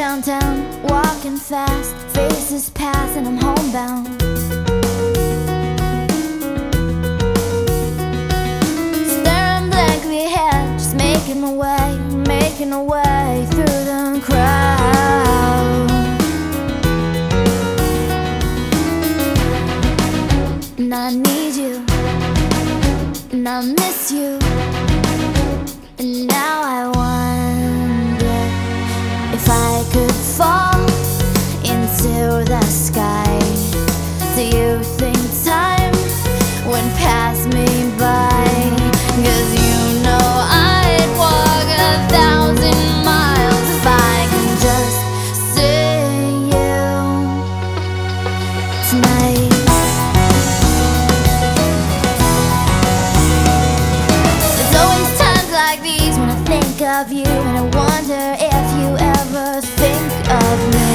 downtown, walking fast, faces pass and I'm homebound. Staring blankly ahead, just making my way through the crowd. And I need you, and I miss you, and now I wonder if I could fall into the sky. Do you think time would pass me by? 'Cause you know I'd walk 1,000 miles if I can just see you tonight. There's always times like these when I think of you, and I wonder if you ever think of me.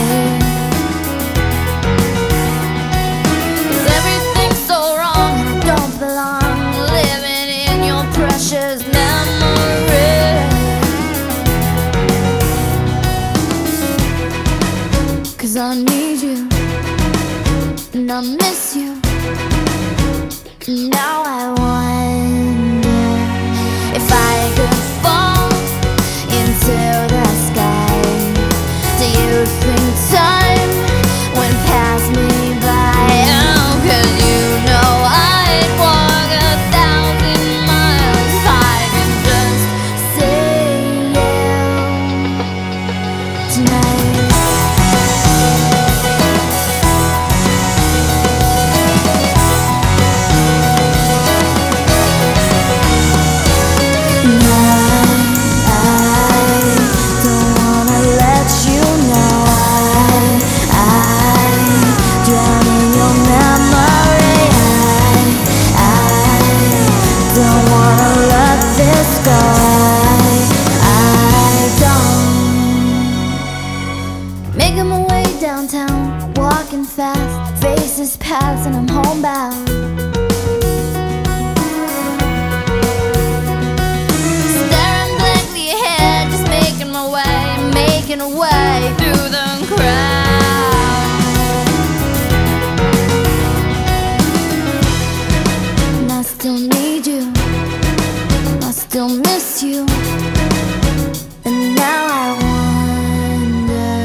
'Cause everything's so wrong and I don't belong, living in your precious memory. 'Cause I need you, and I miss you, and now I wonder if I could fall into the sky. Do you think time would pass me by? Oh, 'cause you know I'd walk 1,000 miles if I could just see you tonight. Making my way downtown, walking fast, faces pass and I'm homebound. Staring blankly ahead, just making my way through the crowd. And I still need you, I still miss you, and now I wonder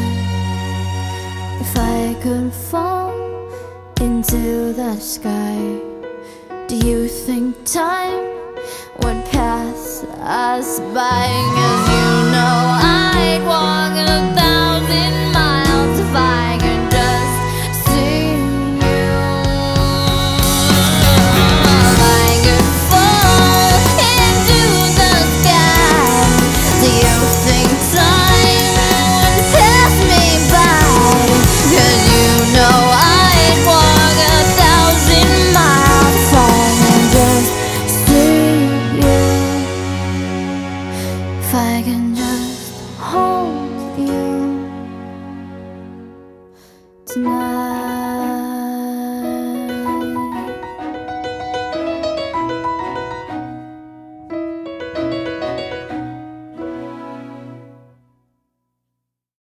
if I could fall into the sky. Do you think time would pass us by? 'Cause you know I'd walk 1,000 miles if I could just see you. If I could fall into the sky, do you think time would pass me by? 'Cause you know I'd walk 1,000 miles if I can just see you. If I can just hold you tonight.